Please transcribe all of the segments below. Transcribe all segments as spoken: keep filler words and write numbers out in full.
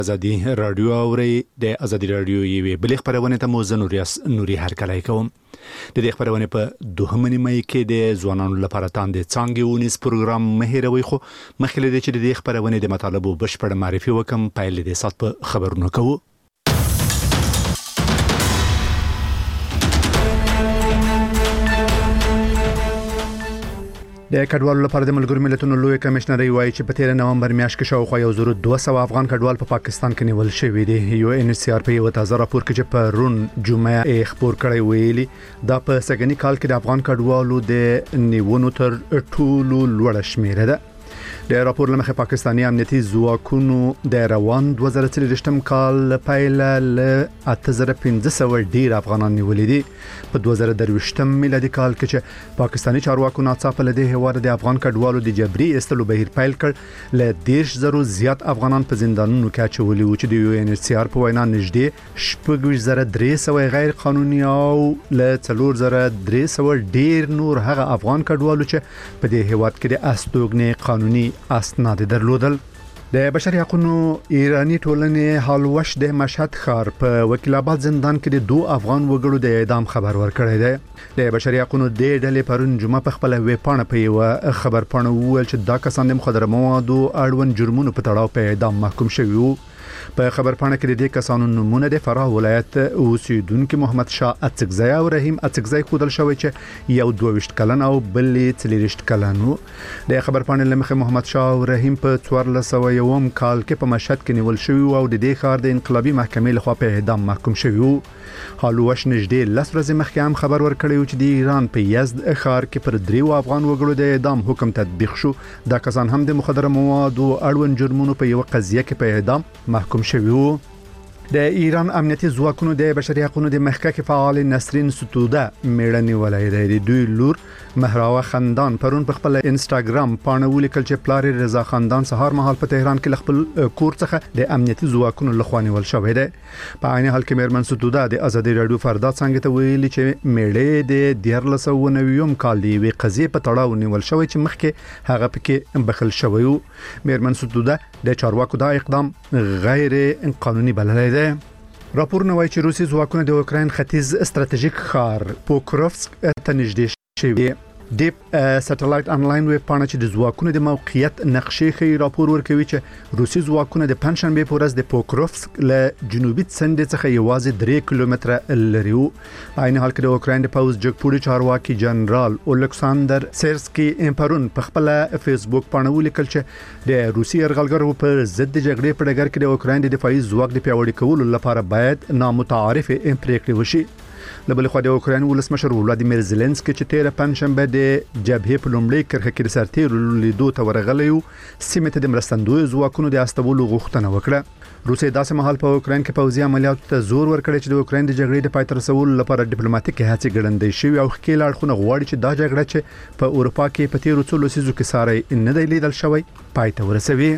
ازادي رادیو اوري د ازادي رادیو یوې بلې خبرونه ته مو زنوریاس نوري هرکلای کوم د دې خبرونه په دوهمه نیمه کې د ځوانانو لپاره تاندې څنګه ونیس پروګرام مهیروي خو مخکې د چې د دې خبرونه د مطالبه بشپړ معرفي وکم پایل د سات په خبرونه کوو. د کډوالو لپاره د ملګرو ملتونو لوی کمشنر وایي چې په تیر نومبر میاشت کې شاوخوا یو زر دوه سوه افغان کډوال په پا پاکستان کې نیول شوی دي. یو ان سی آر په یو تازه راپور کې چې په رون جمعه خبر کړی ویلي دا په سګنی کال کې د افغان کډوالو د نیونو تر ټولو لوړ شمیره ده. د راپور لمخه پاکستاني امنیتي ځواکونو د روان دوه زره څلوېښتم کال پیل له اته زره پنځه سوه ډیر افغانان نیولې دي. په دوه زره درویشتم میلادي کال کې چې پاکستاني چارواکو ناڅاپه له دې هواره د افغان کډوالو د جبري استلو بهیر پیل کړ له دیش زرو زیات افغانان په زندانونو کې اچولي و چې د یو ان سی آر په وینا نږدې شپږ زره درې سوه غیر قانوني او له څلور زره درې سوه ډیر نور هغه افغان کډوالو چې په دې هواد کې د استوګنې قانوني اسناد درلودل. د بشري حقوقو ایرانی ټولنې حالوش د مشهد ښار په وکیل آباد زندان کې د دوه افغان وګړو د اعدام خبر ورکړی دی. د بشري حقوقو د ډلې پرون جمعه په خپل ویب پاڼه په یو خبر پاڼه وویل چې دا کسان د مخدره موادو اړوند جرمونو په تړاو په اعدام محکوم شوي وو. په خبر پاڼه کې د دې کسانو نومونه د فراه ولایت اوسیدونکو محمد شاه اڅکزی او رحیم اڅکزی خودل شوی چې یو دوه ویشت کلن او بل څلوېښت کلن وو. د خبر پاڼې لمخه محمد شاه او رحیم په څوارلس سوه یوم کال کې په مشهد کې نیول شوی او د دې ښار د انقلابي محکمې لخوا په اعدام محکوم شوی وو. حالوش نږدې لس ورځې مخکې هم خبر ورکړی و چې د ایران په یزد ښار کې پر دریو افغان وګړو د اعدام حکم تطبیق شو. دا کسان هم د مخدره موادو اړوند جرمونو په یو قضیه کې په اعدام محکوم شوی وو. د ایران امنیتي ځواکونو د بشري حقوقو د محقق فعال نسرین ستوده میړنی ولایت دی. دوی لور مهراوه خاندان پرون په خپل انستګرام پاڼه ولیکل چې پلار رضا خاندان سهار مهال په تهران کې خپل کور څخه د امنیتي ځواکونو لخوا نیول شوی دی. په عین حال کې میرمن ستوده د ازادي رادیو فردا څنګه ته ویلي چې میړې د دیارلس سوه نوي کال دی وی قضیه په تړاو نیول شوی چې مخکې هغه پکې بخل شوی وو. میرمن ستوده د چارواکو دا اقدام غیر قانوني بللی دی. راپورونه وایي چې روسي ځواکونه د اوکراین ختیځ ستراتیژیک ښار پوکروفسک ته نږدې شوي. ډیپ سټلایټ انلاین ویب پاڼه چې د ځواکونو د موقعیت نقشې خي راپور ورکوي چې روسي ځواکونه د پنځشنبه په ورځ د پوکروفسک له جنوبي څنډې څخه یوازې درې کیلومتره لري وو. عین حال کې د اوکراین د پوز جګپوړي چارواکي جنرال اولکساندر سیرسکي پرون په خپل فیسبوک پاڼه ولیکل چې د روسي يرغلګرو پر ضد د جګړې په ډګر کې د اوکراین د دفاعي ځواک د پیاوړي کولو لپاره باید نامتعارف پریکړې وشي. لبل خو د اوکراین ولسمشر ولادیمیر زيلنسکي چې تیر پنځشنبه د جبهې په لومړي کرخه کې سرتیر لیدو ته ورغلی و سیمه ته د مرستندوی ځواکونو د استولو غوښتنه وکړه. روسي داسې مهال په اوکراین کې پوځي عملیاتو ته زور ورکړي چې د اوکراین د جګړې د پای ته رسولو لپاره ډیپلوماټیک هڅې ګړندې شوي او ښکېل اړخونه غواړي چې دا جګړه چې په اروپا کې په تیر څو لسیزو کې ساري نه دی لیدل شوی پای ته ورسوي.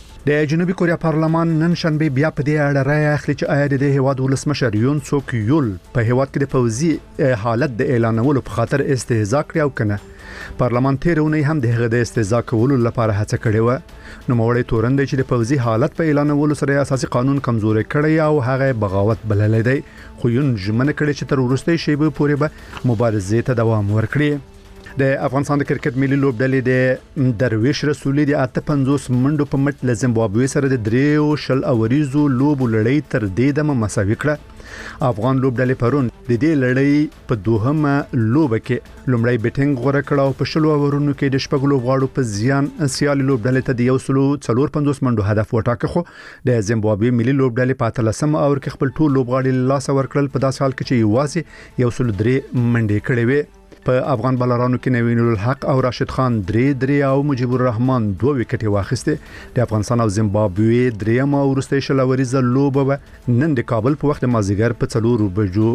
د جنوبي کوریا پارلمان نن شنبه بیا په دې اړه رائے اخلي چې آیا د هیواد ولسمشر یون سوک یول په هیواد کې د پوځي حالت د اعلانولو په خاطر استهزاء کړی او کنه. پارلمان تیرونه هم د هغه د استهزاء کولو لپاره هڅه کړې و. نو موړی تورن دی چې د پوځي حالت په اعلانولو سره اساسي قانون کمزوري کړی او هغه بغاوت بللی دی. خو یون ژمنه کړې چې تر وروستۍ شیبه پورې به مبارزې ته دوام ورکړي. د افغانستان د کرکټ ملي لوبډلې د درویش رسولي د اته پنځوس منډو په مټ له زیمبابوې سره د دریو شل اوریزو لوبو لړۍ تر دې دمه مساوي کړه. افغان لوبډلې پرون د دې لړۍ په دوهمه لوبه کې لومړی بیټینګ غوړه کړه او په شلو اورونو کې د شپږ لوبغاړو په زیان سیالي لوبډلې ته د یو سلو څلور پنځوس منډو هدف وټاکه. خو د زیمبابوې ملي لوبډلې په اتلسم اور کې خپل ټول لوبغاړي لاس ورکړل په داسې حال کې چې یوازې یو سلو درې منډې کړې وې. په افغان بالرانو کې نوین الحق او راشد خان درې درې او مجيب الرحمن دوه وکټې واخیسته. د افغانستان او زیمبابوې دریم او وروستۍ شلوریزه لوبه نن د کابل په وخت مازیګر په څلور بجو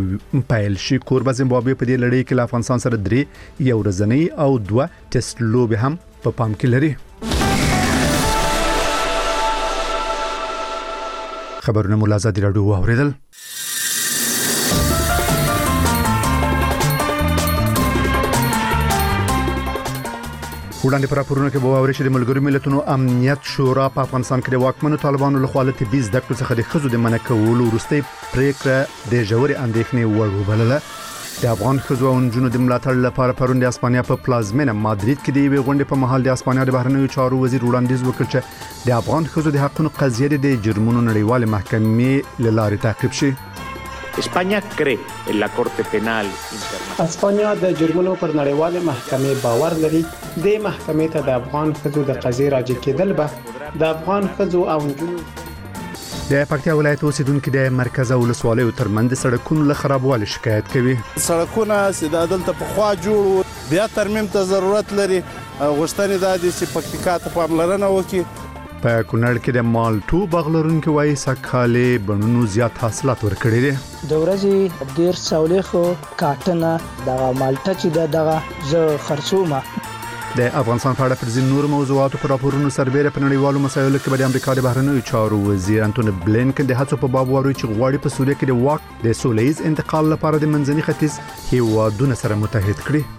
پیل شي. کوربه زیمبابوې په دې لړۍ کې له افغانستان سره درې یو ورځنۍ او دوه ټیسټ لوبې هم په پام کې لري. خبرونه مولا ازادي راډیو اوریدل. وړاندې پر راپورونه کې به واوري چې د ملګرو ملتونو امنیت شورا په افغانستان کې د واکمنو طالبانو لخوا له طبي زده کړو څخه د ښځو د منع کولو وروستۍ پریکړه د ژورې اندېښنې وړ وبلله. د افغان ښځو او نجونو د ملاتړ لپاره پرون د اسپانیا په پلازمینه مادرید کې د یوې غونډې په مهال د اسپانیا د بهرنیو چارو وزیر وړاندیز وکړ چې د افغان ښځو د حقوقو قضیه د جرمونو نړیوال محکمې له لارې تعقیب شي. España cree en la Corte Penal Internacional. اسپانیا د جرمونو پر نړیوالې محکمې باور لري. د محکمې ته د افغان ښځو د قضیې راجع کېدل به د افغان ښځو او نجونو د پکتیا ولایت اوسیدونکو د مرکز او ولسوالیو ترمنځ د سړکونو له خرابوالي شکایت کوي. سړکونه سیده دلته په خوا جوړ بیا ترمیم ته ضرورت لري. غوښتنې دا دي چې پکتیکا ته پاملرنه وکړي. په کونړ کې د مالټو باغ لرونکو وایي سکهاله بڼونو زیات حاصلات ورکړي دي. د ورځې ډیر ساولېخو کاټنه د مالټا چې د دغه ز خرڅومه. د افغانستان په اړه پر ځین نور موضوعاتو پر راپورونو سربېره په نړیوالو مسایلو کې به د امریکا د بهرنیو چارو وزیر انټونی بلینکن د هڅو په باب وایي چې غواړي په سوریه کې د واک د سولهییز انتقال لپاره د منځني ختیځ هیوادونو سره متحد کړي.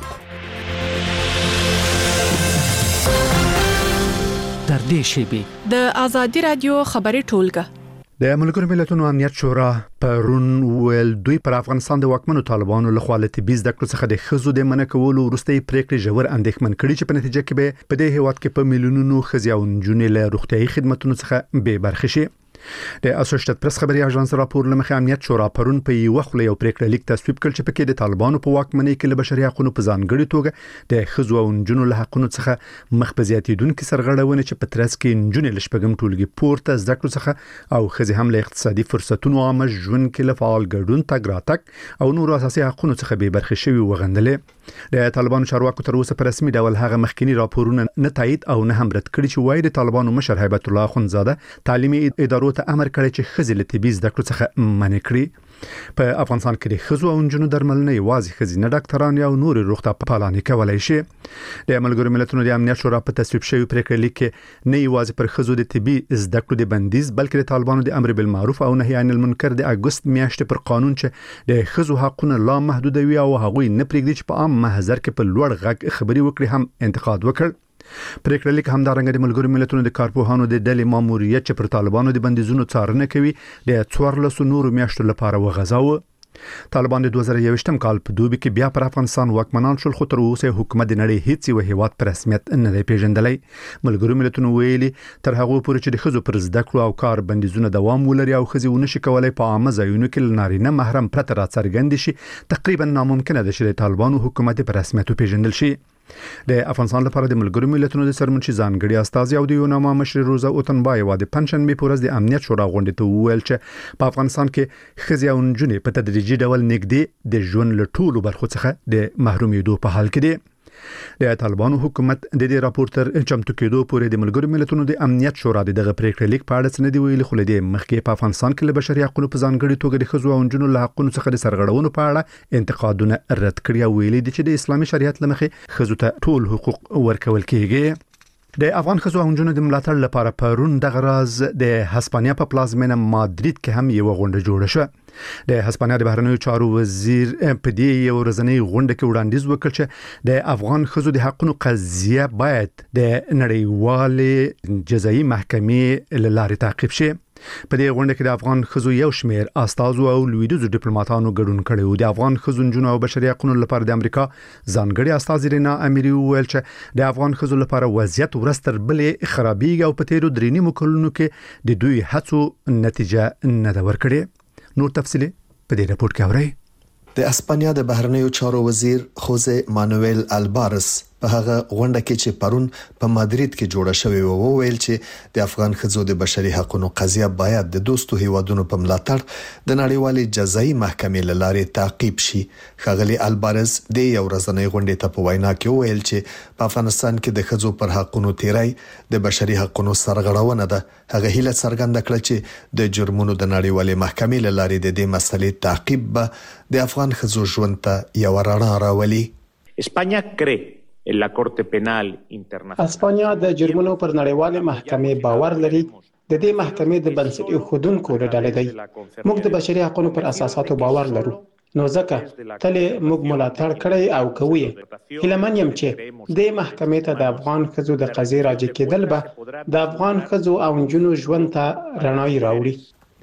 در دې شیبې د ازادي رادیو خبري ټولګه د ملګرو ملتونو امنیت شورا پرون ویل دوی پر افغانستان د واکمنو طالبانو لخوا له طبي زده کړو څخه د ښځو د منع کولو وروستۍ پریکړې ژور اندېښمن کړي چې په نتیجه کې به په دې هیواد کې په میلیونونو ښځې او نجونې له روغتیايي خدماتو څخه بې برخې شي. د اسوسییټډ پریس خبري اژانس راپور لمخې امنیت شورا پرون په یو وخت یو پریکړه لیک تصویب کړ چې پکې د طالبانو په واکمنۍ کې له بشري حقوقو په ځانګړي توګه د ښځو او نجونو له حقوقو څخه مخ په زیاتیدونکو سرغړونه چې په ترڅ کې نجونې له شپږم ټولګي پورته زده کړو څخه او ښځې هم له اقتصادي فرصتونو عامه ژوند کې له فعال ګډون تګ راتګ او نور اساسي حقوقو څخه بې برخې شوي وغندلې. د طالبانو چارواکو تر اوسه په رسمي ډول هغه مخکنی راپورونه نه تایید او نه هم رد کړي چې وایي د طالبانو مشر هیبت الله اخونزاده تعلیمي ادارو ته امر کړی چې ښځې له طبي زده کړو څخه منع کړي. په افغانستان کې د ښځو او نجونو درملنه یوازې ښځینه ډاکټران او نور روغتیا پالانې کولای شي. د ملګرو ملتونو د امنیت شورا په تصویب شوی پریکړه لیک کې نه یوازې پر ښځو د طبي زده کړو د بندیز بلکې د طالبانو د امر بالمعروف او نهي عن المنکر د اگست میاشتې پر قانون چې د ښځو حقونه لا محدودوي او هغوی نه پرېږدي چې په عام محضر کې په لوړ غږ خبري وکړي هم انتقاد وکړ. پریکړه لیک همدارنګه د ملګرو ملتونو د کارپوهانو د ډلې ماموریت چې پر طالبانو د بندیزونو څارنه کوي د څوارلسو نورو میاشتو لپاره وغځاوه. طالبان د دوه زره یوویشتم کال په دوبي کې بیا پر افغانستان واکمنان شول خو تر اوسه حکومت د نړۍ هیڅ یو هیواد پر رسمیت نه دی پیژندلی. ملګرو ملتونو ویلي تر هغه پورې چې د ښځو پر زده کړو او کار بندیزونه دوام ولري او ښځې ونشي کولای په عامه ځایونو کې نارینه محرم پرته راڅرګند شي تقریبا ناممکنه ده چې د طالبانو حکومت په رسمیت پیژندل شي. د افغانستان لپاره د ملګرو ملتونو د سرمنشي ځانګړي استازي او د یوناما مشر روزا اوتنبایوا د پنځشنبه په ورځ د امنیت شورا غونډې ته وویل چې په افغانستان کې ښځې او نجونې په تدریجي ډول نږدې د ژوند له ټولو برخو څخه د محرومېدو په حال کې دي. د طالبانو حکومت د دې راپور تر چمتو کېدو پورې د ملګرو ملتونو د امنیت شورا دغه پریکړه لیک په اړه څه نه دی ویلي خو لدې مخکې په افغانستان کې له بشري حقوقو په ځانګړي توګه د ښځو او نجونو له حقوقو څخه د سرغړونو په اړه انتقادونه رد کړي او ویلي دي چې د اسلامي شریعت لمخې ښځو ته ټول حقوق ورکول کېږي. د افغان ښځو او نجونو د ملاتړ لپاره پرون دغه راز د هسپانیا په پلازمینه مادرید کې هم یو غونډه جوړه شوه. د هسپانیا د بهرنیو چارو وزیر په دې یو ورځنۍ غونډه کې وړاندیز وکړ چې د افغان ښځو د حقوقو قضیه باید د نړیوالې جزایي محکمې له لارې تعقیب شي. په دې غونډه کې د افغان ښځو یو شمېر استازو او لویدیځو ډیپلوماټانو ګډون کړی و. د افغان ښځو نجونو او بشري حقوقو لپاره د امریکا ځانګړي استازي رینا اميري وویل چې د افغان ښځو لپاره وضعیت ورځ تر بلې خرابېږي او په تیرو درې نیمو کلونو کې د دوی هڅو نتیجه نه ده ورکړې. نور تفصیلی په دې راپور کې اورئ. د اسپانیا د بهرنیو چارو وزیر خوزه مانوئل البارس په هغه غونډه کې چې پرون په مادرید کې جوړه شوې و وویل چې د افغان ښځو د بشري حقوقو قضیه باید د دوستو هیوادونو په ملاتړ د نړیوالې جزایي محکمې له لارې تعقیب شي. ښاغلي البارس د یو ورځنۍ غونډې ته په وینا کې وویل چې په افغانستان کې د ښځو پر حقوقو تیری د بشري حقوقو سرغړونه ده. هغه هیله څرګنده کړه چې د جرمونو د نړیوالې محکمې له لارې د دې مسلې تعقیب به د افغان ښځو ژوند ته یو رڼا راولي. España cree en la Corte Penal Internacional. اسپانیا د جرمونو پر نړیوالې محکمې باور لري. د دې محکمې د بنسټ ایښودونکو له ډلې دی. موږ د بشري حقوقو پر اساساتو باور لرو. نو ځکه تل موږ ملاتړ کړی او کوي. هیلمن یم چې د محکمې ته د افغان ښځو د قضیې راجع کېدل به د افغان ښځو او نجونو ژوند ته رڼاوي راوړي.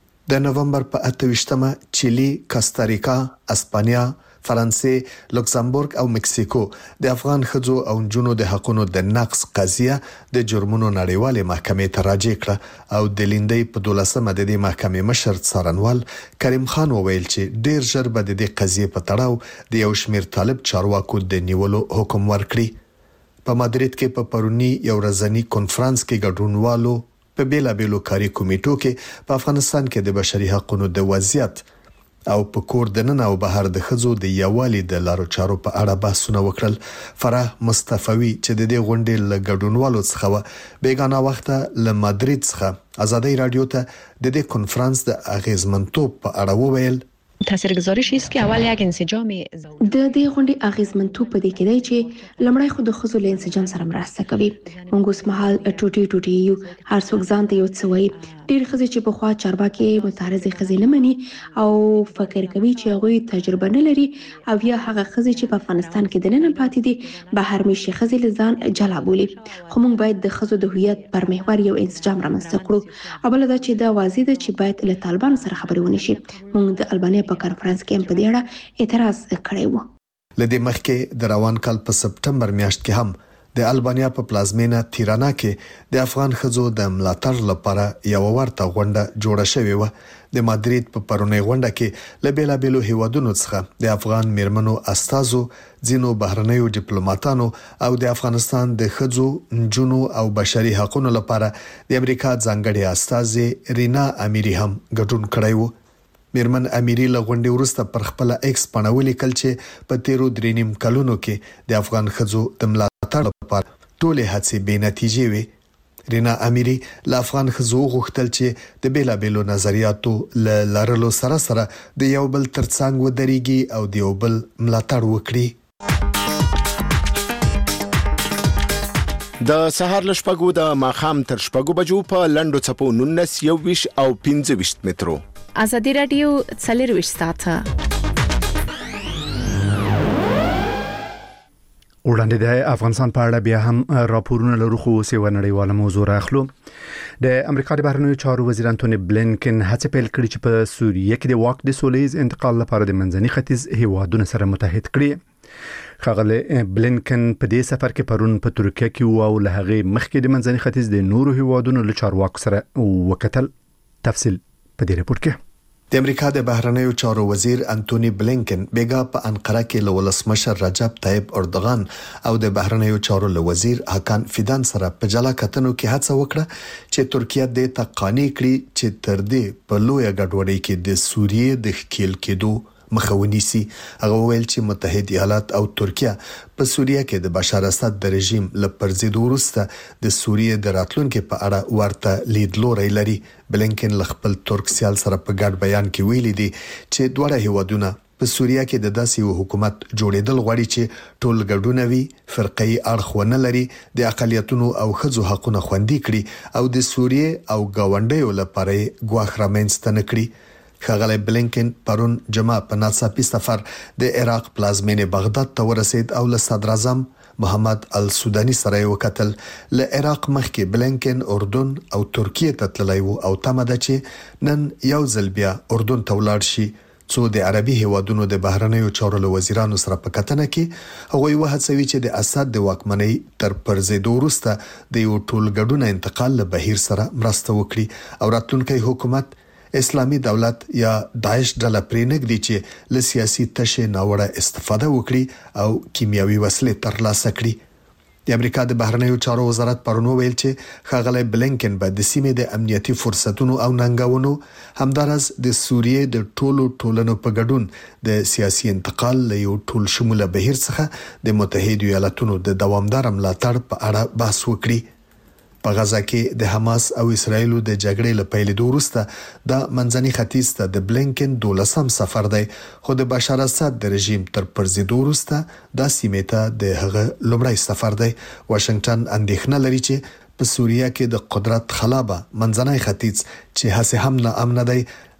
د نومبر په اته ویشتمه چیلي، کاستاریکا، اسپانیا، فرانسې، لوکسمبورګ او مکسیکو د افغان ښځو او نجونو د حقوقو د نقض قضیه د جرمونو نړیوالې محکمې ته راجع کړه او د لیندۍ په دولسمه د دې محکمې مشر څارنوال کریم خان وویل چې ډیر ژر به د دې قضیې په تړاو د یو شمېر طالب چارواکو د نیولو حکم ورکړي. په مادرید کې په پرونی یو ورځنی کنفرانس کې ګډونوالو په بیلابېلو کاري کمیټو کې په افغانستان کې د بشري حقوقو د وضعیت او په کور دننه او بهر د ښځو د یووالي د لارو چارو په اړه بحثونه وکړل. فرح مصطفی چې د دې غونډې له ګډونوالو څخه و بیگانه وخته له مادرید څخه ازادي رادیو ته د دې کنفرانس د اغیزمنتوب په اړه وویل. تاثیرگذاریش است که اول یک انسجام د دې غونډې اغیزمنتوب په دې کې دی چې لمړی خو د ښځو له انسجام سره مرسته کوي. موږ اوس مهال ټوټي ټوټي یو هر څوک ځان ته یو څه وایي. ډېر ښځې چې په خوا چارواکي متعارضې ښځې نه مني او فکر کوي چې هغوی تجربه نه لري او یا هغه ښځې چې په افغانستان کې د نن پاتې دي به هرمیشي ښځې له ځان جلا بولي. خو موږ باید د ښځو د هویت پر محور یو انسجام رامنځته کړو. او بل دا چې دا واضح ده چې باید له طالبانو سره خبرې ونشي. موږ د البانیا په کانفرنس کې هم په دې اړه اعتراض کړی و. لدې مخکې د روان کال په سپټمبر میاشت کې هم د البانیا په پلازمینه تیرانا کې د افغان ښځو د ملاتړ لپاره یو ورته غونډه جوړه شوې و. د مادرید په پرونی غونډه کې له بیلابېلو هیوادونو څخه د افغان میرمنو استازو، ځینو بهرنیو ډیپلوماټانو او د افغانستان د ښځو، نجونو او بشري حقوقو لپاره د امریکا ځانګړي استازې رینا امیری هم ګډون کړی و. میرمن امیری له غونډې وروسته پر خپل ایکس باندې ولیکل چې په تیرو درې نیم کلونو کې د افغان ښځو د ملاتړ لپاره ټولې هڅې بې نتیجې وې. رینا امیری له افغان ښځو غوښتل چې د بیلابېلو نظریاتو له لرلو سره سره د یو بل ترڅنګ ودرېږي او د یو بل ملاتړ وکړي. د سهار له شپږو د ماښام تر شپږو بجو په لنډو څپو نولس، یو ویش او پنځه ویشت مترو. ازادي رادیو څلور ساعته وړاندې د افغانستان په اړه بیا هم راپورونه لرو خو سیو نړیواله موضوع راخلو. د امریکا د بهرنیو چارو وزیر انټونی بلینکن هڅه پیل کړې چې په سوریه کې د واک د سولېز انتقال لپاره د منځني ختیځ هیوادونو سره متحد کړي. ښاغلی بلینکن په دې سفر کې پرون په ترکیه کې او له هغې مخکې د منځني ختیځ د نورو هیوادونو له چارواکو سره وکتل. تفصیل په دې رپورت کې. د امریکا د بهرنیو چارو وزیر انټونی بلینکن بیګا په انقره کې له ولسمشر رجب طیب اردوغان او د بهرنیو چارو له وزیر حکان فیدان سره په جلا کتنو کې هڅه وکړه چې ترکیه د تقانی کړي چې تر دې په لوی غډوډۍ کې د سوریې د ښکیل کېدو مخاوني سي. هغه ویل چې متحده ایالات او ترکیه په سوریه کې د بشار اسد د رژیم لپاره وروسته د سوریې د راتلونکو په اړه ورته لیدلوري لري. بلینکن خپل ترک سیال سره په ګډ بیان کې ویلي دي چې دوه هیوادونه په سوریه کې د داسې یو حکومت جوړېدل غواړي چې ټول ګډونه وي، فرقي اړخ ونه لري، د اقلیتونو او ښځو حقوقونه خوندي کړي او د سوریې او گاونډیو لپاره ګواښ رامنځته نه کړي. ښاغلی بلینکن پرون جمعه په ناڅاپي سفر د عراق پلازمینې بغداد ته ورسید او له صدر اعظم محمد السودانی سره وکتل. له عراق مخکې بلینکن اردن او ترکیه ته تللی و او تمه ده چې نن یو ځل بیا اردن ته ولاړ شي څو د عربي هیوادونو د بهرنیو چارو له وزیرانو سره په کتنه کې هغوی وهڅوي چې د اسد د واکمنۍ تر پرځېدو وروسته د یو ټولګډونه انتقال له بهیر سره مرسته وکړي او راتلونکی حکومت اسلامي دولت یا داعش ډله پرې نږدي چې له سیاسي تشه ناوړه استفاده وکړي او کیمیاوي وسلې ترلاسه کړي. د امریکا د بهرنیو چارو وزارت پرون ویل چې ښاغلی بلینکن به د سیمې د امنیتي فرصتونو او ننګونو همدارس د سوریې د ټولو ټولنو په ګډون د سیاسي انتقال له یو ټول شموله بهیر څخه د متحده ایالاتونو د دوامدار ملاتړ په اړه بحث وکړي. په غزا کې د حماس او اسرایلو د جګړې له پیلېدو وروسته د منځني ختیځ ته د بلینکن دولسم سفر دی، خو د بشار اسد د رژیم تر پرځېدو وروسته د سیمې ته د هغه لومړی سفر دی. واشنگټن اندېښنه لري چې په سوریه کې د قدرت خلابه منځني ختیځ چې هڅه هم نه امن دی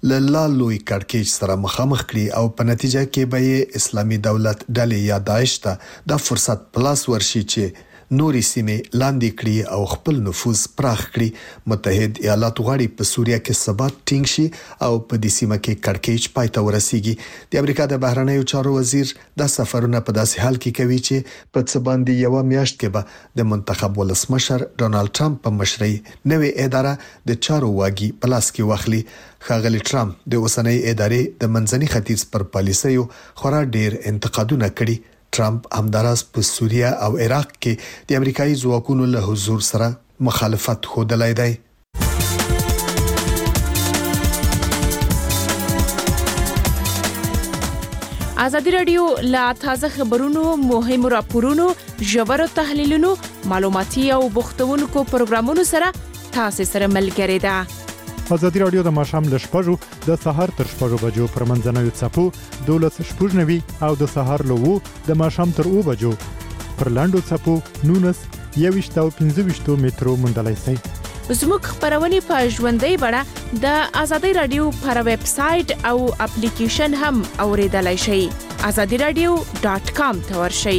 له لوی کړکېچ سره مخامخ کړي او په نتیجه کې به اسلامي دولت ډلې یا داعش ته د فرصت پلاس ورشي چې نوري سیمې لاندې کړي او خپل نفوذ پراخ کړي. متحد ایالات غواړي په سوریه کې ثبات ټینګ شي او په دې سیمه کې کړکېچ پای ته ورسیږي. د امریکا د بهرنیو چارو وزیر د سفرونه په داسې حال کې کوي چې په څه باندې یو میاشت کې به د منتخب ولسمشر ډونالد ټرمپ په مشرۍ نوې اداره د چارو واګي په لاس کې واخلي. ښاغلي ټرمپ د اوسنۍ ادارې د منځني ختیځ پر پالیسیو خورا ډیر انتقادونه کړي. ټرمپ همداراز په سوریه او عراق کې د امریکایي ځواکونو له حضور سره مخالفت ښودلی دی. ازادي رادیو لا تازه خبرونو، مهم راپورونو، ژورو تحلیلونو، معلوماتي او بوختونکو پروګرامونو سره تاسو سره ملګری ده. ازادي رادیو د ماښام ل شپږو د سهار تر شپږو بجو پر منځنوي څپو دولس شپږ نوي او د سهار له وو د ماښام تر اوه بجو پر لاندو څپو نونس یويشت او پنځه ویشت مترو مندلای سي. زموږ خبرونه په ژوندۍ بڼه د ازادي رادیو پر ویب سټ او اپلیکیشن هم اوریدلای شئ. azadi radio dot com ته ورشئ.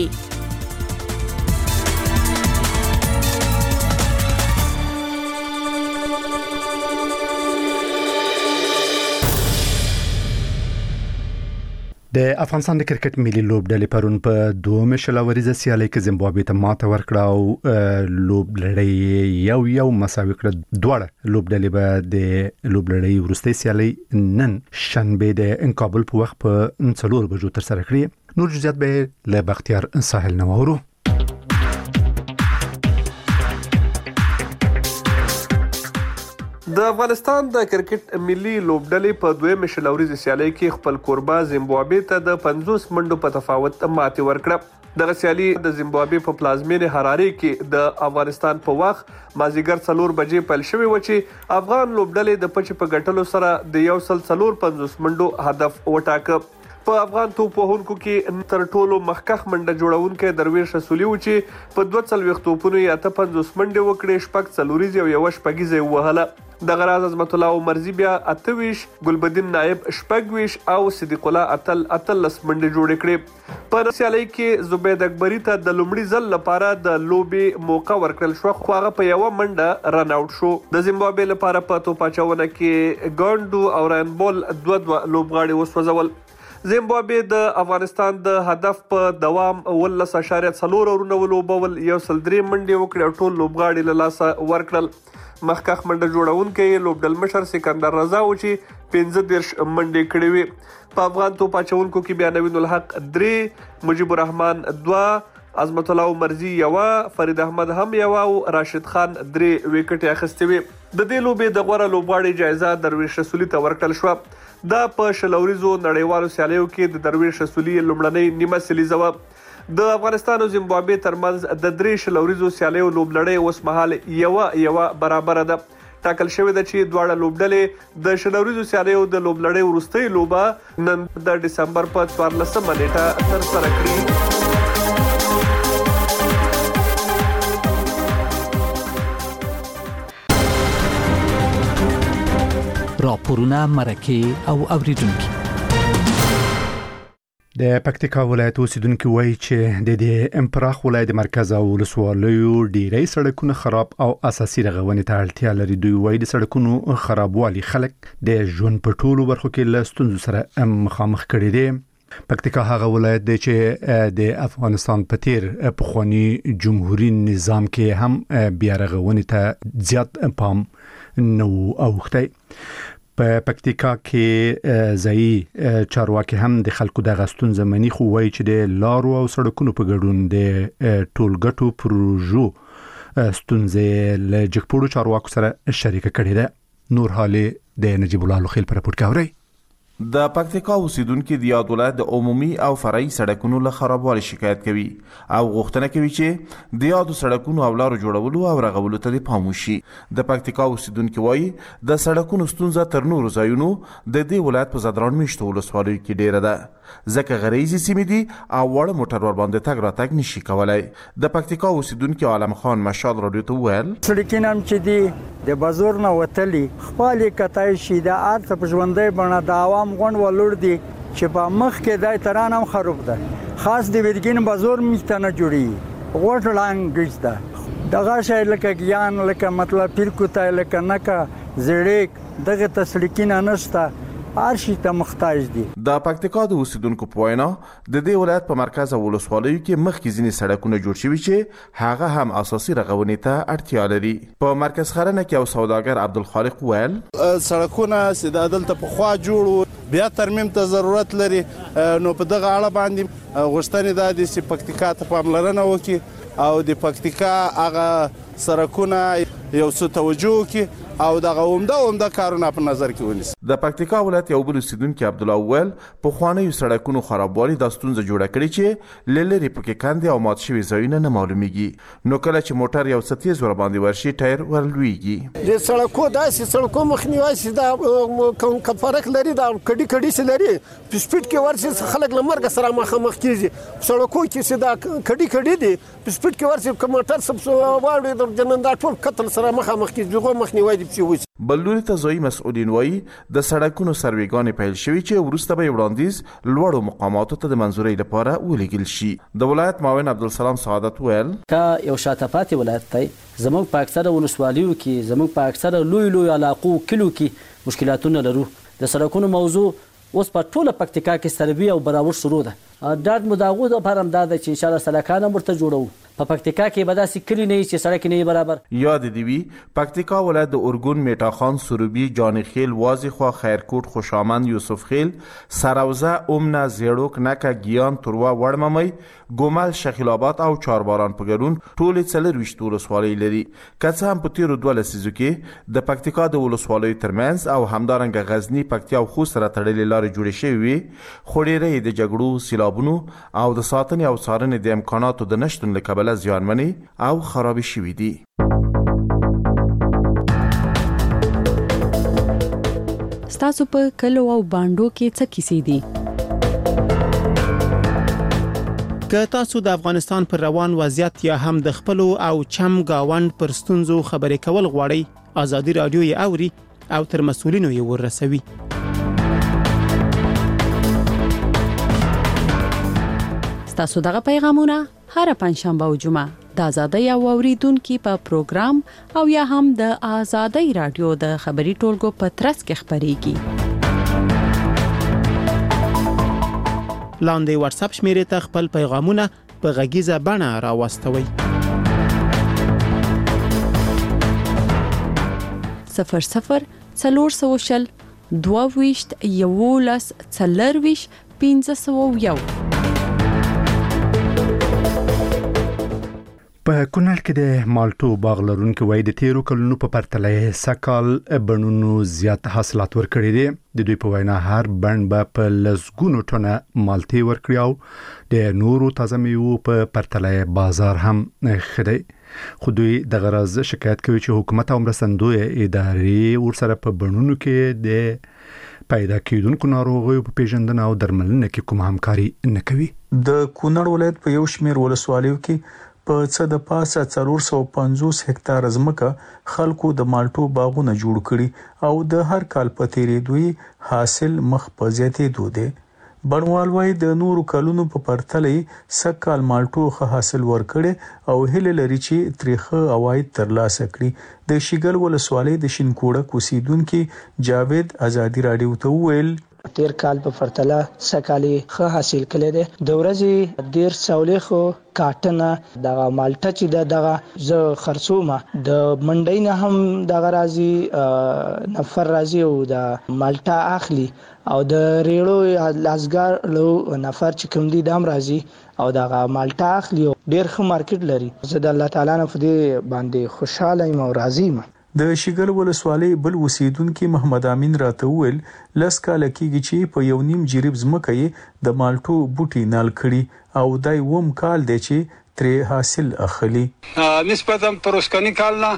د افغانستان د کرکټ ملي لوبډلې پرون په دوه شلوريزه سیالي کې زیمبابوې ته ماته ورکړه او لوبډلې یو یو مساوي کړه. دوه لوبډلې به د لوبډلې ورستۍ سیالي نن شنبه د کابل په وخت په څلور بجو تر سره کړي. نور جزئیات به له بختیار ساحل نوورو. د افغانستان د کرکټ ملي لوبډلې په دویم شلوريزه سیالي کې خپل کوربه زیمبابوې ته د پنځوس منډو په تفاوت ماتې ورکړه. دغه سیالي د زیمبابوې په پلازمینه حراري کې د افغانستان په وخت مازیګر څلور بجې پیل شوې و چې افغان لوبډلې د پچ په ګټلو سره د یو سل څلور پنځوس منډو هدف وټاکه. په افغان توپ وهونکو کې تر ټولو مخکخ منډه جوړونکي درویش رسولي و چې په دوه څلوېښت توپونو یې اته پنځوس منډې وکړې، شپږ څلوریزې او یوه شپږیزه ووهله. دغه راز عظمت الله عمرزي بیا اته ویش، ګلبدین نایب شپږ ویش او صدیق الله اتل اتلس منډې جوړې کړې. په سیالۍ کې زبید اکبري ته د لومړي ځل لپاره د لوبې موقع ورکړل شو، خو هغه په یوه منډه رن آوټ شو. د زیمبابوې لپاره په توپ اچونه کې ګانډو او راین بول دوه دوه لوبغاړي وسوځول. زیمبابوې د افغانستان د هدف په دوام ولس اشاریه څلور اورونه ولوبول، یو سل درې منډې وکړې او ټول لوبغاړي له لاسه ورکړل. مخکخ منډه جوړونکی لوبډل مشر سکندر رضا و چې پنځه دېرش منډې کړې وې. په افغان توپ اچونکو کې بیا نوین الحق درې، مجیب الرحمن دوه، عظمت الله عمرزي یوه، فرید احمد هم یوه او راشد خان درې وکټې اخیستې وې. د دې لوبې د غوره لوبغاړي جایزه درویش رسولي ته ورکړل شوه. دا په شلوریزو نړیوالو سیالیو کې د درویش رسولي لومړنۍ نیمه سلیزه وه. د افغانستان او زیمبابوې ترمنځ د درې شلوریزو سیالیو لوبلړۍ اوس مهال یوه یوه برابره ده. ټاکل شوې ده چې دواړه لوبډلې د شلوریزو سیالیو د لوبلړۍ وروستۍ لوبه نن د ډسمبر په څوارلسمه نیټه ترسره کړي. راپورونه، مرکه او اوریدونکو. د پکتیکا ولایت اوسیدونکو وایي چې د دې امپراخ ولایت مرکز او ولسوالیو ډیری سړکونه خراب او اساسي رغونې ته اړتیا لري. دوی وایي د سړکونو خرابوالي خلک د ژوند په ټولو برخو کې له ستونزو سره مخامخ کړي دي. پکتیکا هغه ولایت دی چې د افغانستان په تیر پخوانی جمهوریت نظام کې هم بیا رغونې ته زیات پام نو اوخته. په پکتیکا کې ځایي چارواکي هم د خلکو د غستون زمینی خو وایي چې د لارو او سړکونو په ګډون د ټولګټو پروژو ستونزې له جګپوړو چارواکو سره شریک کړي ده. نور حالي د نجیب الله لوخیل پر راپور کوي. د پکتیکا اوسیدونکو د یاد ولایت د عمومي او فرعي سړکونو له خرابوالي شکایت کوي او غوښتنه کوي چې د یادو سړکونو او لارو جوړولو او رغولو ته پام وشي. د پکتیکا اوسیدونکو وایي د سړکونو ستونزه تر نورو ځایونو د دې ولایت په زدران میشتو ولسوالیو کې ډیره ده، ځکه غریزي سیمې دي او وړه موټر ور باندې تګ راتګ نشي کولای. د پکتیکا اوسیدونکو عالم خان مشال رادیو ته وویل سړکونه هم چې دي د بازور نه وتلي خپل کتای شي د ارته په ژوندۍ بڼه د عوام غون ولور دي چې په مخ کې دای تران هم خراب ده، خاص د ویدګین بازور میشته نه جوړي غوټ لانګز ده دغه شی لکه ګیان لکه مطلب پیر کوتای لکه نکا زړیک دغه تسلیکینه نشته ارشي ته محتاج دي. د پکتیکا د اوسیدونکو په وینا د دې ولایت په مرکز او ولسوالیو کې مخکې ځینې سړکونه جوړ شوي چې هغه هم اساسي رغونې ته اړتیا لري. په مرکز خرنه کې او سوداګر عبدالخالق ویل سړکونه سیده دلته په خوا جوړو بیا ترمیم ته ضرورت لري، نو په دغه اړه باندې غوښتنې دا دي چې پکتیکا ته پاملرنه وکړي او د پکتیکا هغه سړکونه یو څه توجه وکړي او دغه عمده عمده کارونه په نظر کې ونیسي. د پکتیکا ولایت یو بل اوسیدونکي عبدالله ویل په خوانیو سړکونو خرابوالي دا ستونزه جوړه کړې چې لری پکې کاندي او مات شوي ځایونه نه معلومیږي، نو کله چې موټر یو څه تیز ور باندې ورشي ټایر ورلويږي. د سړکو داسې سړکو مخنیوي چې دا کوم فرق لري دا کډي کډي سره لري په سپیډ کې ورسي خلک لمرګ سره مخامخ کیږي، سړکو کې چې دا کډي کډي دي په سپیډ کې ورسي کوم موټر سب واړي د جنندا ټول قتل سره مخامخ کیږي، دغه مخنیوي دي. بلوري ته ځای مسؤلین وایي د سړکونو سرویګانې پیل شوي چې وروسته به وړاندیز لوړو مقاماتو ته د منظورۍ لپاره ولېږل شي. د ولایت معاون عبدالسلام سعادت ویل که یو شاته پاتې ولایت دی زموږ په اکثره ولسوالیو کې زموږ په اکثره لوی لوی علاقو کلو کې مشکلاتونه لرو. د سړکونو موضوع اوس په ټوله پکتیکا کې سروي او براور شروع ده. ډاډ مو د هغو دپاره همدا ده چې انشاءالله سړکان هم ورته جوړوو. په پکتیکا کې به داسې کلي نه وي چې سړک نه وي برابر. یاد دې وي پکتیکا ولایت د ارګون، میټاخان، سروبي، جانخیل، واضحخوا، خیرکوټ، خوشامند، یوسف خیل، سروزه، امنه، زیړوک، نکه، ګیان، تروا، وړممی، ګومل، شخیل آباد او چارباران په ګډون ټولې څلرویشت ولسوالۍ لري. که څه هم په تیرو دوه لسیزو کې د پکتیکا د ولسوالیو ترمنځ او همدارنګه غزني، پکتیا او خوست سره تړلې لارې جوړې شوې وي، خو ډېری د جګړو، سیلابونو او د ساتنې او څارنې د امکاناتو د نشتون له کبله زیانمنې او خرابې شوي دي. ستاسو په کلو او بانډو کې څه کیسې دي؟ که تاسو د افغانستان پر روان وضعیت یا هم د خپلو او چم گاوند پر ستونزو خبرې کول غواړئ، ازادي رادیو یې اوري او تر مسؤلینو یې ورسوي. ستاسو دغه پیغامونه هر پنځشنبه او جمعه د آزادۍ او اوریدونکو په پروګرام او یا هم د آزادۍ رادیو د خبري ټولګو په ترڅ کې خبريږي. لاندې واتس اپ شمیرې ته خپل پیغامونه په غږیزه بڼه راوستوئ. صفر صفر څلور سوه شل دوه ویشت یولس څلرویشت پنځه سوه یو. په کونړ کې د مالټو باغ لرونکو وای د تیرو کلونو په پرتله سکال بڼونو زیات حاصلات ورکړي دي. د دوی په وینا هر بڼ به په لسګونو ټنه مالټې ورکړي او د نورو تازه میوو په پرتله بازار هم خدای. خو دوی د غرض شکایت کوي چې حکومت او مرستندوی ادارې ورسره په بڼونو کې د پیدا کېدونکو ناروغیو په پیژندنه او درملنه کې کوم همکاري نه کوي. د کونړ ولایت په یو شمېر ولسوالیو کې په څه د پاسه څلور سوه پنځوس هکتار ځمکه خلکو د مالټو باغونه جوړ کړي او د هر کال په تیریدوی حاصل مخ په زیاتېدو دی. بڼوال وايي د نورو کلونو په پرتله سږ مالټو ښه حاصل ورکړي او هیله لري چې تریخه عواید ترلاسه کړي. د شیګل ولسوالۍ د شینکوړک اوسیدونکو جاوید ازادي رادیو ته وویل تیر کال په پرتله سکالي ښه حاصل کړي دي. د ورځې ډیر سولېخو کاټنه د مالټا چې د دغه ز خرڅومه د منډۍ نه هم دغه راځي نفر راځي او د مالټا اخلي او د ریړو لاسګار لو نفر چې کوم دي دام راځي او دغه مالټا اخلي ډیر ښه مارکیټ لري. زه د الله تعالی نه په دې باندې خوشاله یم او راضي یم. د شیګل ولسوالۍ بل اوسیدونکو محمد امین راته وویل لس کاله کېږي چې په یو نیم جریب ځمکه یې د مالټو بوټي نال کړي او دای ووم کال دی چې ترې حاصل اخلي. نسبتا پروسکنی کال نه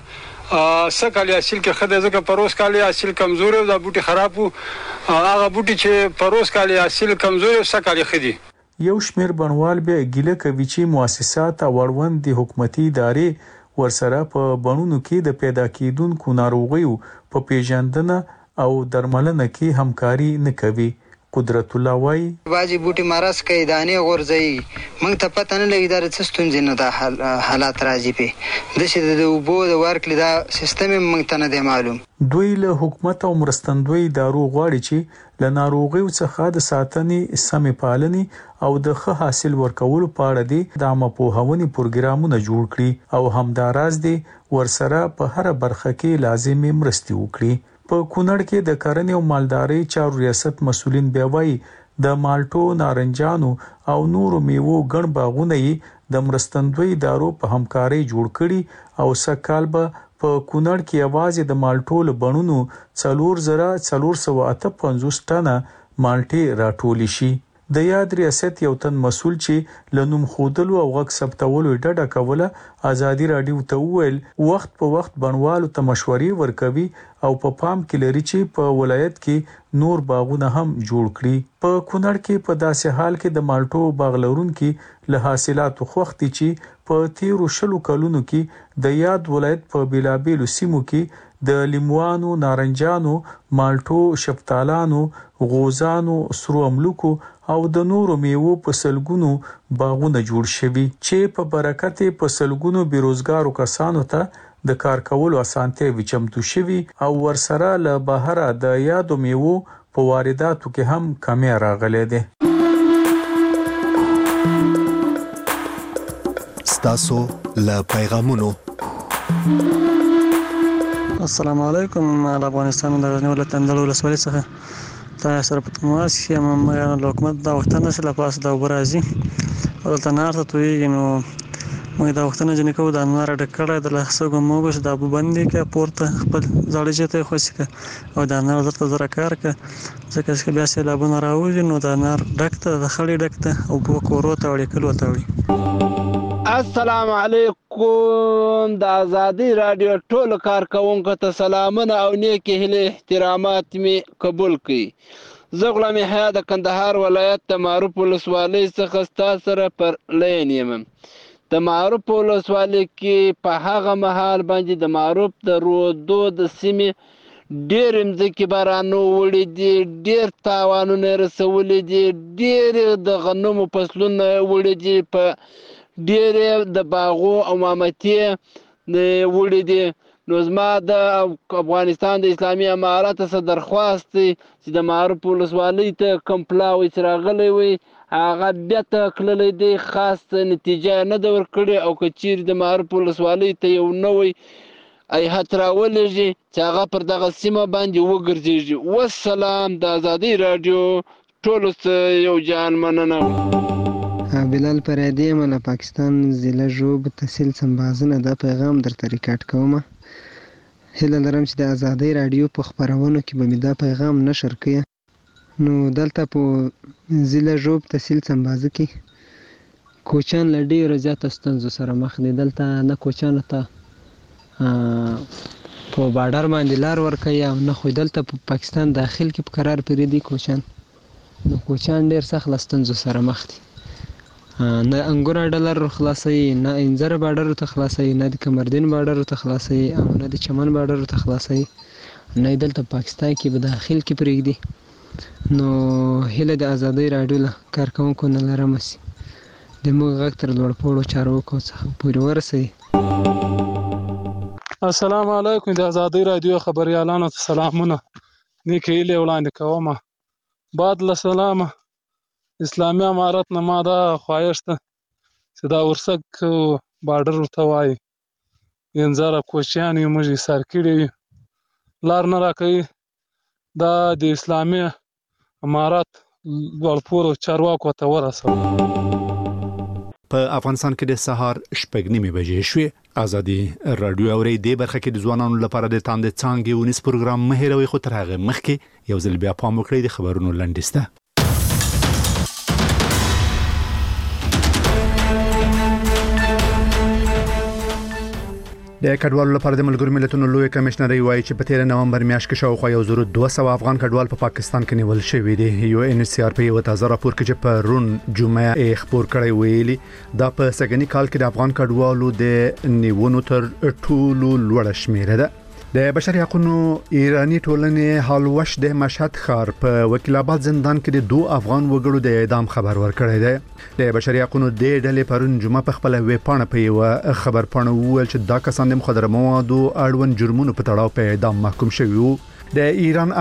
سکه حاصل کې خدای ځکه پروس کال حاصل کمزوري او د بوټي خراب وو هغه بوټي چې پروس کال حاصل کمزوري او سکه خدي. یو شمیر بڼوال بیا ګیله کوي چې مؤسسات او اړوند د حکومتي ادارې ورسره په بڼونو کې د پیدا کېدونکو ناروغیو په پیژندنه او درملنه کې همکاري نه کوي. قدرت الله وای باجی بوټي مرز کې دانې غورځي موږ ته پته نه لګي دا څه ستونزې نه د حالات راځي په د شه د وبو د ورکل دا سیستم موږ ته نه دی معلوم. دوی له حکومت او مرستندوی دارو غواړي چې له ناروغیو څخه د ساتنې سمې پالنې او د ښه حاصل ورکولو په اړه دي د عامه پوهاونې پروګرامونه جوړ کړي او همداراز دي ورسره په هر برخه کې لازمي مرستې وکړي. په کونړ کې د کرنې او مالدارۍ چارو ریاست مسولین بیا وایي د مالټو، نارنجانو او نورو میوو ګڼ باغونه یې د مرستندوی ادارو په همکارۍ جوړ کړي او سږکال به په کونړ کې یوازې د مالټو له بڼونو څلور زره څلور سوه اته پنځوس ټنه مالټې راټولې شي. د یاد ریاست یو تن مسول چې له نوم ښودلو او غږ ثبتولو ډډه کوله ازادي راډیو ته وویل وخت په وخت بڼوالو ته مشورې ورکوي او په پا پام کې لري چې په ولایت کې نور باغونه هم جوړ کړي. په کونړ کې په داسې حال کې د مالټو باغ لرونکي له حاصلاتو خوښ دي چې په تیرو شلو کلونو کې د یاد ولایت په بیلابیلو سیمو کې د لیموانو، نارنجانو، مالټو، شفتالانو، غوزانو، سرو املوکو او د نورو میوو په سلګونو باغونه جوړ شوي چې په برکت په سلګونو بیروزګارو کسانو ته د کار کولو اسانتیاوې چمتو شوي او ورسره له بهره د یادو میوو په وارداتو کې هم کمی راغلی دی. ستاسو له پیغامونو. السلام علیکم. د افغانستان د غزنی ولایت اندړ ولسوالۍ څخه تاسو سره په تماس کې یم. د حکومت د وختونه سره پاس د برازي او د نار ته تویږي نو موږ د وختونه جن کوو د نار ډکړه د لاسو موږ د ابو باندې کې پورته خپل ځړې جته خوښه او د نار درته زره کار ک ځکه چې بیا سه لابونه راوځي نو د نار ډکته د خړې ډکته او په کورو ته وړي کلو ته وړي. السلام علیکم. د ازادي رادیو ټول کارکونکو ته سلامونه او نیکی هیله احترامات می قبول کړئ. زه غلام یحیی د کندهار ولایت د معروف ولسوالۍ څخه ستاسو سره پر لین یم. د معروف ولسوالۍ کې په هغه مهال باندې د معروف د رودو د سیمې ډېر مځکې بارانو وړي دي، ډېر تاوانونه رسولي دي، ډېر د غنمو فصلونه وړي دي، په ډېرې د باغو او مامتې وړي دي. نو زما د افغانستان د اسلامي امارت څخه درخواست دی چې د معروف ولسوالۍ ته کوم پلاوی چې راغلی وي هغه بیرته کړلی دی، خاص نتیجه نه ده ورکړې او که چیرې د معروف ولسوالۍ ته یو نوی هیات راولېږي چې هغه پر دغه سیمه باندې وګرځېږي. والسلام. د ازادي راډیو ټولو څخه یو جان مننه. بلال پرادی یم له پاکستان ضلع ژوب تحصیل سمبازنه دا پیغام درته ریکارډ کوم. هیله لرم چې د ازادي راډیو په خبرونو کې به مې دا پیغام نشر کړي. نو دلته په ضلع ژوب تحصیل سمبازه کې کوچان له ډېرو زیاتو ستونزو سره مخ دي. دلته نه کوچانو ته په باډر باندې لار ورکوي او نه خو دلته په پاکستان داخل کې په قرار پرېږدي کوچان. نو کوچان ډېر سخت له ستونزو سره مخ دي. نه انګور ډلر خلاصي، نه انځر باډر ته خلاصي، نه د کمردین باډر ته خلاصي او نه د چمن باډر ته خلاصي، نه دلته پاکستان کې به داخل کې پرېږدي. نو هله د ازادي راډیو له کارکونکو نه لرم سي د موږ غږ تر لوړ پوړو چارواکو څخه پورې ورسوي. السلام علیکم. د ازادي راډیو خبريالانو ته سلامونه. نیکه هیله وړاندې کوم. بعد له سلامه اسلامي امارت نه ما دا خواهش ده چې دا ورسک باډر ورته وایي انځره کوچیان یې موږ ایسار کړي وي لار نه راکوي. دا د اسلامي امارت لوړ پوړو چارواکو ته ورسوي. په افغانستان کې د سهار شپږ نیمې بجې شوې. ازادي رادیو اوري د برخه کې د ځوانانو لپاره د تاند څانګې ونیس پروګرام مهیروي خو تر هغه مخکې یو ځل بیا پام وکړئ د خبرونو لنډیسته. د کډوالو لپاره د ملګرو ملتونو لوی کمشنري وایي چې په تیر نومبر میاشت کې شاوخوا یو زر دوه سوه افغان کډوال په پا پاکستان کې نیول شوي دي. یو ان ایچ سی آر په یو تازه راپور کې چې په رون جمعه یې خبر کړی ویلي دا په سګنی کال کې د افغان کډوالو د نیونو تر ټولو لوړه شمیره ده. د بشري حقوقو ایرانی ټولنې حالوش د مشهد ښار په وکیل آباد زندان کې د دوه افغان وګړو د اعدام خبر ورکړی دی. د بشري حقوقو د ډلې پرون جمعه په خپل ویب پاڼه په یو خبر پاڼه وویل چې دا کسان د مخدره موادو اړوند جرمونو په تړاو په اعدام محکوم شوي وو. د ایران